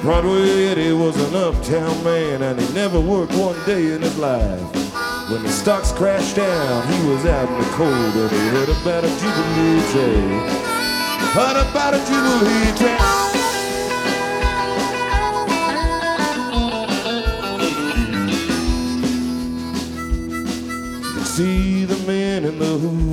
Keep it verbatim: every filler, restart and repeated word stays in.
Broadway Eddie was an uptown man, and he never worked one day in his life. When the stocks crashed down, he was out in the cold, and he heard about a Jubilee train. Heard about a Jubilee train.